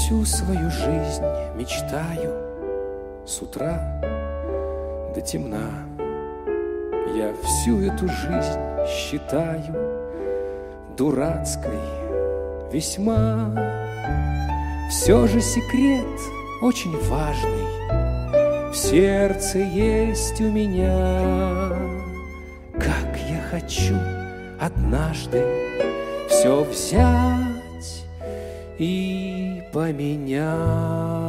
всю свою жизнь мечтаю с утра до темна. Я всю эту жизнь считаю дурацкой весьма. Все же секрет очень важный в сердце есть у меня. Как я хочу однажды все взять и поменять.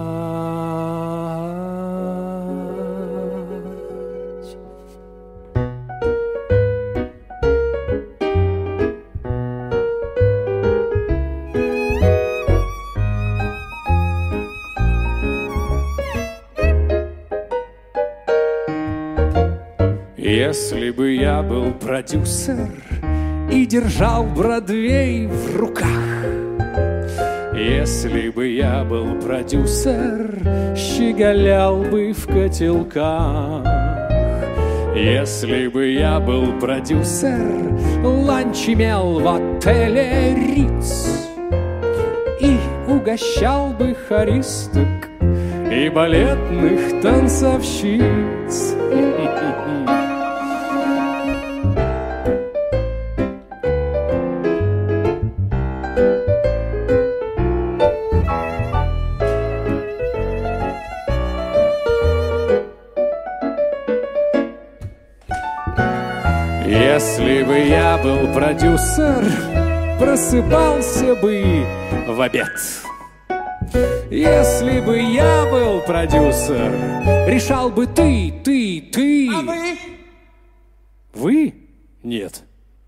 Если бы я был продюсер и держал Бродвей в руках, если бы я был продюсер, щеголял бы в котелках, если бы я был продюсер, ланч имел в отеле Риц и угощал бы хористок и балетных танцовщиц. Если бы я был продюсер, просыпался бы в обед. Если бы я был продюсер, решал бы ты. А вы? Вы? Нет.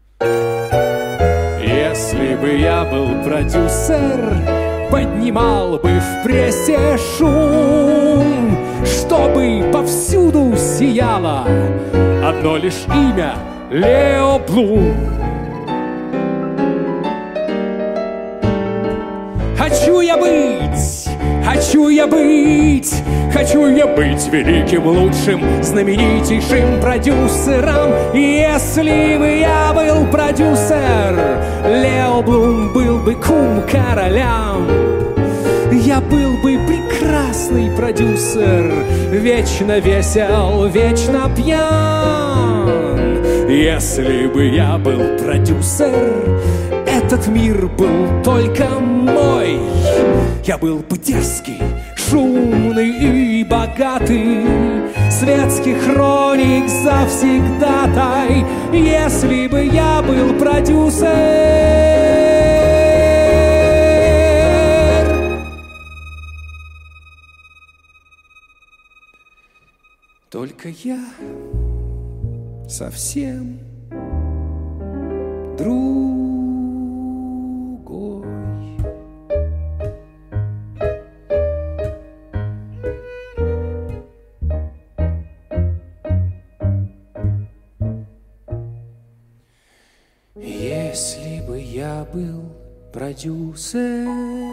Если бы я был продюсер, поднимал бы в прессе шум, чтобы повсюду сияло одно лишь имя — Лео Блум. Хочу я быть великим, лучшим, знаменитейшим продюсером. Если бы я был продюсер, Лео Блум был бы кум королям. Я был бы прекрасный продюсер, вечно весел, вечно пьян. Если бы я был продюсер, этот мир был только мой. Я был бы дерзкий, шумный и богатый, светских хроник завсегдатай. Если бы я был продюсер. Только я совсем другой. Если бы я был продюсер,